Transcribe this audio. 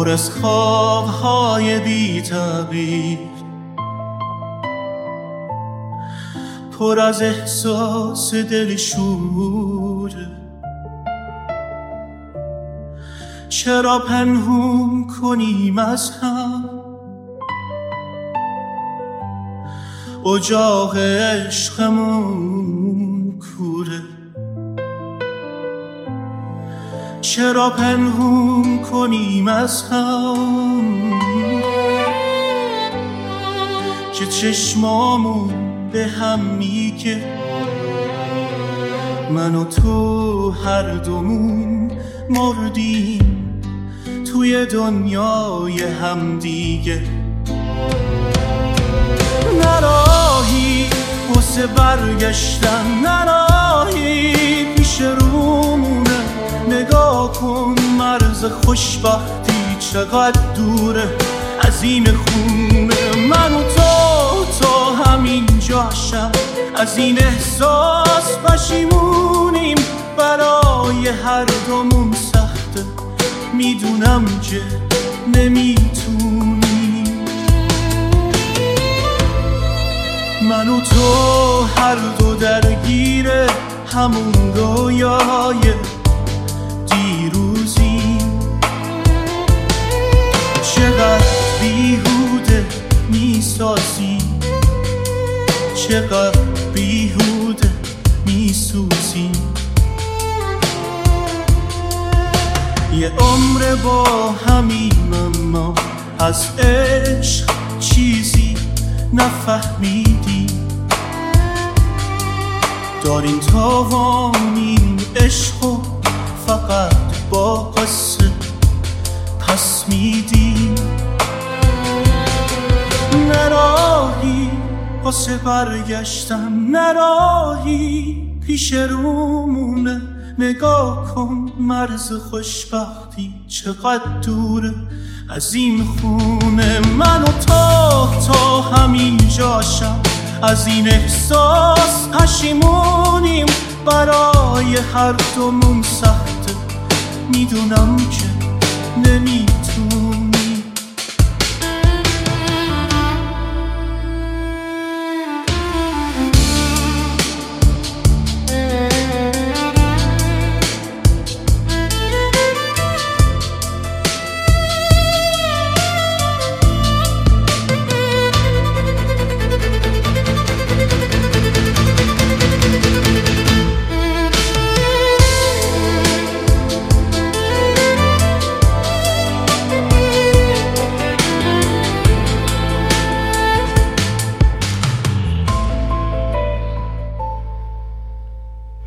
پر از خوابهای بی تعبیر، پر از احساس دلشور. چرا پنهون کنیم از هم اجاق عشقمون کوره؟ چرا پنهون کنیم از هم که چشمامون به هم میگه من و تو هر دومون مردیم توی دنیای هم دیگه. نراهی واسه برگشتن، نراهی پیش رومونه. نگاه کن مرز خوشبختی چقدر دوره از این خونه. من و تو همین جاشم، از این احساس پشیمونیم. برای هر دومون سخته، میدونم که نمیتونیم. من و تو هر دو درگیر همون رویای دیروزیم. چقدر بیهوده میسازیم، چقدر بیهوده میسوزیم. یه عمر با همیم اما از عشق چیزی نفهمیدیم. داریم تاوان این عشقو فقط با قصه پس میدیم. نراهی واسه برگشتن، نراهی پیش رومونه. نگاه کن مرز خوشبختی چقدر دوره از این خونه. من و تا همین جاشم، از این احساس پشیمونیم. برای هر دومون سخته، میدونم که نمیتونیم.